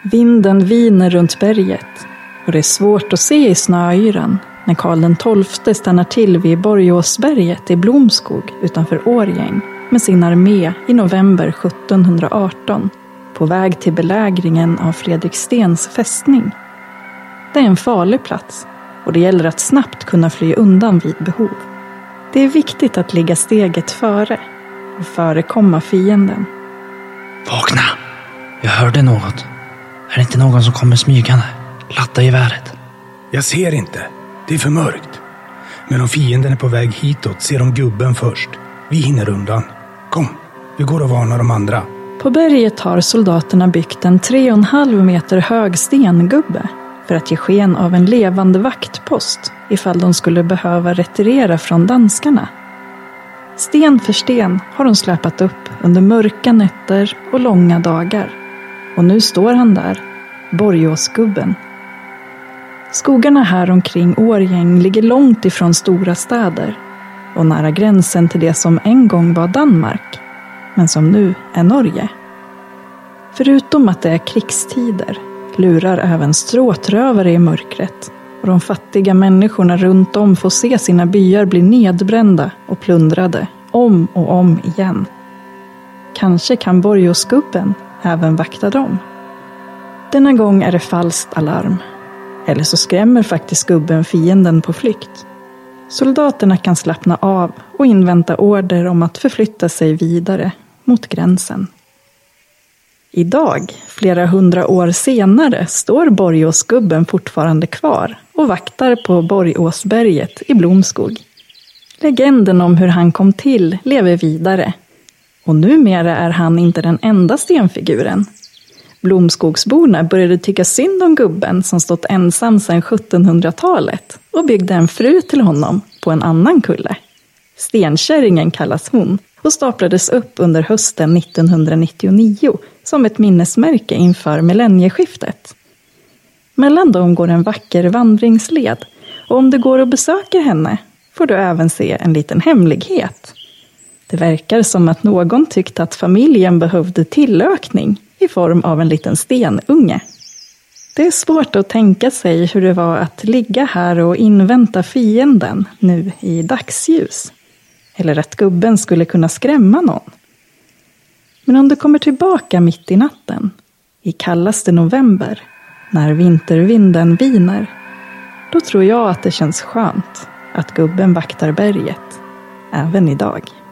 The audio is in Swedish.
Vinden viner runt berget och det är svårt att se i snöyran när Karl XII stannar till vid Borgåsberget i Blomskog utanför Årjäng med sin armé i november 1718 på väg till belägringen av Fredrikstens fästning. Det är en farlig plats och det gäller att snabbt kunna fly undan vid behov. Det är viktigt att ligga steget före och förekomma fienden. Vakna! Jag hörde något. Är det inte någon som kommer smygande? Latta geväret. Jag ser inte. Det är för mörkt. Men om fienden är på väg hitåt ser de gubben först. Vi hinner undan. Kom, vi går och varnar de andra. På berget har soldaterna byggt en 3,5 meter hög stengubbe för att ge sken av en levande vaktpost ifall de skulle behöva retirera från danskarna. Sten för sten har de släpat upp under mörka nätter och långa dagar. Och nu står han där, Borgåsgubben. Skogarna här omkring Årjäng ligger långt ifrån stora städer och nära gränsen till det som en gång var Danmark, men som nu är Norge. Förutom att det är krigstider lurar även stråtrövare i mörkret och de fattiga människorna runt om får se sina byar bli nedbrända och plundrade om och om igen. Kanske kan Borgåsgubben även vakta dem. Denna gång är det falskt alarm. Eller så skrämmer faktiskt gubben fienden på flykt. Soldaterna kan slappna av och invänta order om att förflytta sig vidare mot gränsen. Idag, flera 100 år senare, står Borgåsgubben fortfarande kvar och vaktar på Borgåsberget i Blomskog. Legenden om hur han kom till lever vidare. Och numera är han inte den enda stenfiguren. Blomskogsborna började tycka synd om gubben som stått ensam sedan 1700-talet och byggde en fru till honom på en annan kulle. Stenkärringen kallas hon och staplades upp under hösten 1999 som ett minnesmärke inför millennieskiftet. Mellan dem går en vacker vandringsled och om du går och besöker henne får du även se en liten hemlighet. Det verkar som att någon tyckte att familjen behövde tillökning i form av en liten stenunge. Det är svårt att tänka sig hur det var att ligga här och invänta fienden nu i dagsljus. Eller att gubben skulle kunna skrämma någon. Men om du kommer tillbaka mitt i natten, i kallaste november, när vintervinden viner, då tror jag att det känns skönt att gubben vaktar berget, även idag.